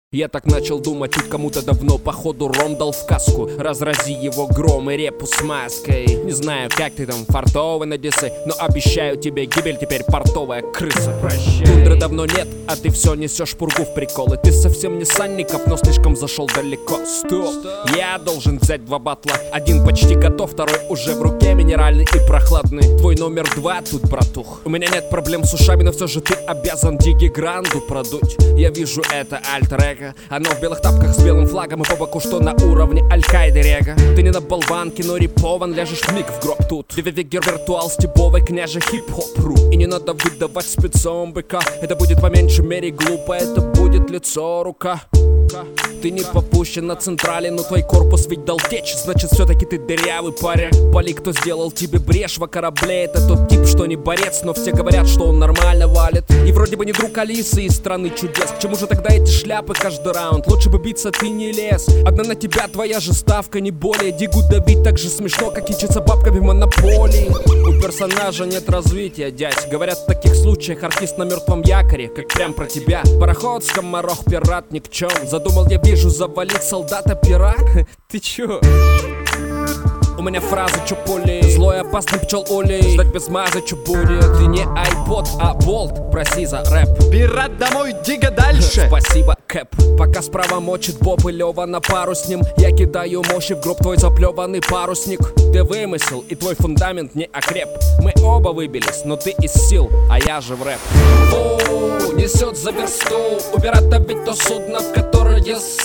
Я так начал думать, тут кому-то давно походу ром дал в каску. Разрази его гром и репу с маской. Не знаю, как ты там фартовый на Одессе, но обещаю тебе гибель, теперь портовая крыса. Прощай. Тундры давно нет, а ты все несешь пургу в приколы. Ты совсем не Санников, но слишком зашел далеко. Стоп, я должен взять два батла. Один почти готов, второй уже в руке, минеральный и прохладный. Твой номер 2 тут, братух. У меня нет проблем с ушами, но все же ты обязан Диги Гранду продуть. Я вижу это альтер-эго. Оно в белых тапках с белым флагом и по боку, что на уровне Аль-Каиды рега. Ты не на болванке, но рипован, ляжешь вмиг в гроб тут. Вивигер виртуал стебовый, княже хип-хоп-ру. И не надо выдавать спецом быка. Это будет по меньшей мере глупо, это будет лицо, рука. Ты не попущен на централе, но твой корпус ведь дал течь. Значит, все-таки ты дырявый паря. Пали, кто сделал тебе брешь во корабле. Это тот тип, что не борец, но все говорят, что он нормально валит. И вроде бы не друг Алисы из страны чудес. К чему же тогда эти шляпы каждый раунд? Лучше бы биться ты не лез. Одна на тебя твоя же ставка, не более. Дигу давить так же смешно, как ичиться бабками в монополии. У персонажа нет развития, дядь. Говорят, в таких случаях артист на мертвом якоре, как прям про тебя. Пароход, скоморох, пират, ни к чем. Задумал, я вижу, завалить солдата-пират. Ты чё? У меня фраза, чё полей. Злой, опасный пчел улей. Ждать без маза, чё будет. Ты не iPod, а болт. Проси за рэп. Пират домой, Дига дальше. Спасибо, Кэп. Пока справа мочит Боб и Лёва на пару с ним. Я кидаю мощи в гроб твой заплеванный парусник. Ты вымысел, и твой фундамент не окреп. Мы оба выбились, но ты из сил, а я же в рэп. Фу, несет за версту. У пирата ведь то судно, в которое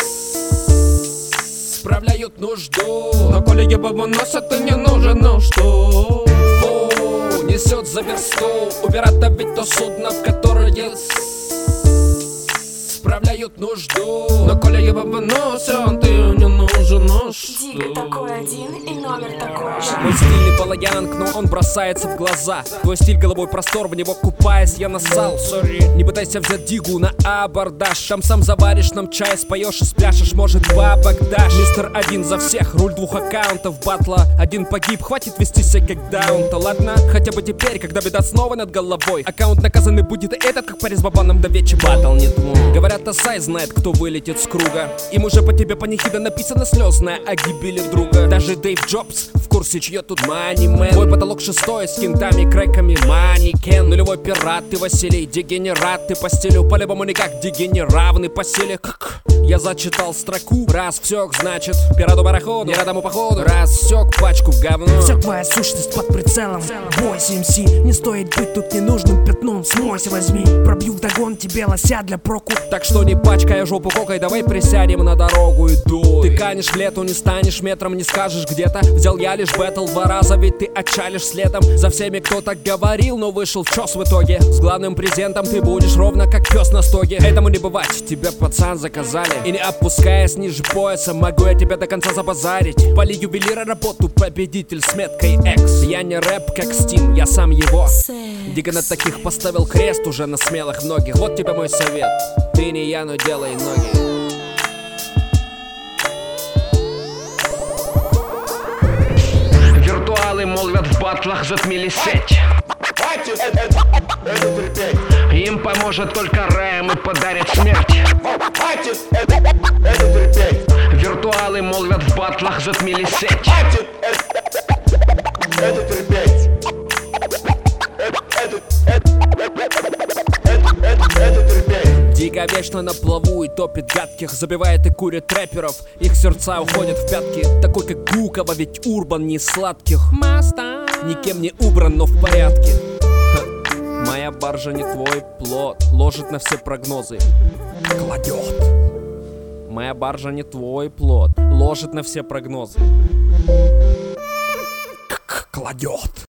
справляют нужду. Но коли ебабу носят, ты не нужен, ну что? Фу, несет за версту. У пирата ведь то судно, в которое справляют нужду. Но коли ебабу носят, ты не нужен, ну что? Дига такой один и номер такой же. Мой стильный балаянг, но он бросается в глаза. Твой стиль голубой простор, в него купаясь я нассал. Сори, не пытайся взять Дигу на абордаж. Там сам заваришь нам чай, споешь и спляшешь, может бабок дашь. Мистер один за всех, руль 2 аккаунтов батла. Один погиб, хватит вести себя как даун-то, ладно? Хотя бы теперь, когда беда снова над головой, аккаунт наказанный будет этот, как парень с бабаном до вечера. Батл не твой. Говорят, Асай знает, кто вылетит с круга. Им уже по тебе панихида написано слезная о гибели друга. Даже Дэйв Джобс в курсе, чье тут мани-мен. Твой потолок 6 с кентами, крэками, манекен. Нулевой пират, ты Василий, дегенерат. Ты по стилю по-любому никак дегенеравный по силе. Я зачитал строку, раз всёк, значит пирату пароходу, не радому походу. Рассек пачку в говно. Вся твоя сущность под прицелом. Бойся, МС, не стоит быть тут ненужным пятном. Смойся, возьми, пробью вдогон тебе лося для проку. Так что не пачкай жопу кокой, давай присядем на дорогу и дуй. Ты канешь в лету, не станешь метром, не скажешь где-то. Взял я лишь бэтл 2 раза, ведь ты отчалишь следом за всеми, кто так говорил, но вышел в чёс в итоге. С главным презентом ты будешь ровно как пес на стоге. Этому не бывать, тебя пацан заказали. И не опускаясь ниже пояса, могу я тебя до конца забазарить. Поли ювелира работу, победитель с меткой X. Я не рэп как Steam, я сам его. Дига на таких поставил крест уже на смелых многих. Вот тебе мой совет, ты не я, но делай ноги. Виртуалы молвят в батлах, затмили сеть. Им поможет только рэм и подарит смерть. Виртуалы молвят в батлах, затмили сеть. Дига вечно на плаву и топит гадких. Забивает и курит рэперов, их сердца уходят в пятки. Такой как Гукова, ведь урбан не из сладких. Никем не убран, но в порядке. Моя баржа не твой плод, ложит на все прогнозы, кладет. Моя баржа не твой плод, ложит на все прогнозы, кладет.